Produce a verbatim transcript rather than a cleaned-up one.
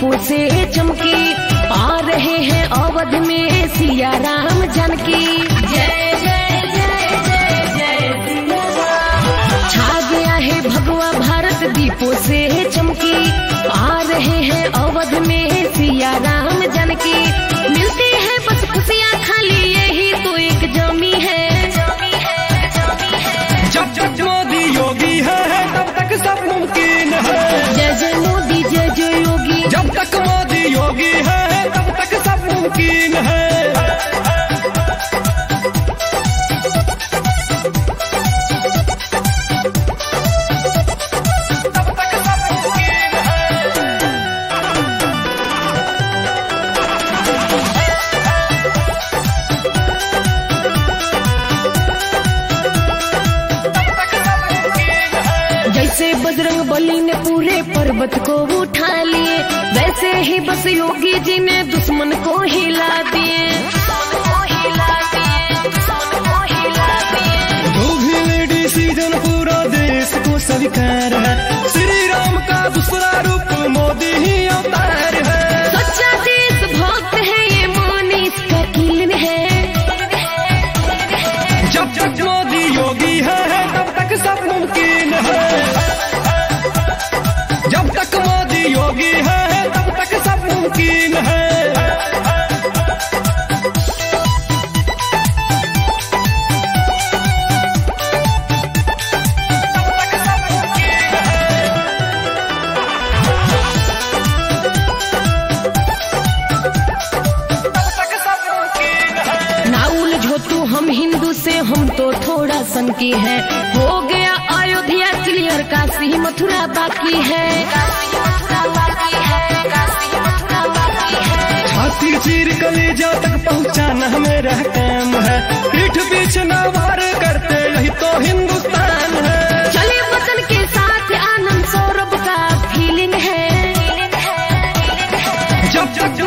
दीपों से चमकी, आ रहे हैं अवध में सिया राम जानकी। जय जय जय जय जय सिया राम। छा गया है भगवा भारत दीपों से चमकी, आ रहे हैं अवध में सिया राम जानकी। मिलती है बस खुशियाँ खाली, यही तो एक जमी है। जब तक मोदी योगी है तब तक सब मुमकिन है। जय जय मोदी जय जय योगी। जब तक मोदी योगी है तब तक सब मुमकिन है। जैसे बजरंग बली ने पूरे पर्वत को उठा लिए, वैसे ही बस योगी जी ने दुश्मन को हिला दिए। जो भी लेडी सीजन पूरा देश को स्वीकार है, श्री राम का दूसरा रूप मोदी ही अवतार है। सच्चा देशभक्त है ये मनीष का कीन है। जब तक मोदी योगी है तब तक सब मुमकिन है। जब तक मोदी योगी है तब तक सब मुमकिन है। ना उलझो तू हम हिंदू से, हम तो थोड़ा सन की है। हो गया अयोध्या क्लियर, काशी मथुरा बाकी है। छाती चीर कलेजा तक पहुंचाना मेरा काम है। पीठ पीछे ना वार करते यही तो हिंदुस्तान है। चले वतन के साथ आनंद सौरभ का फीलिंग है। जब तक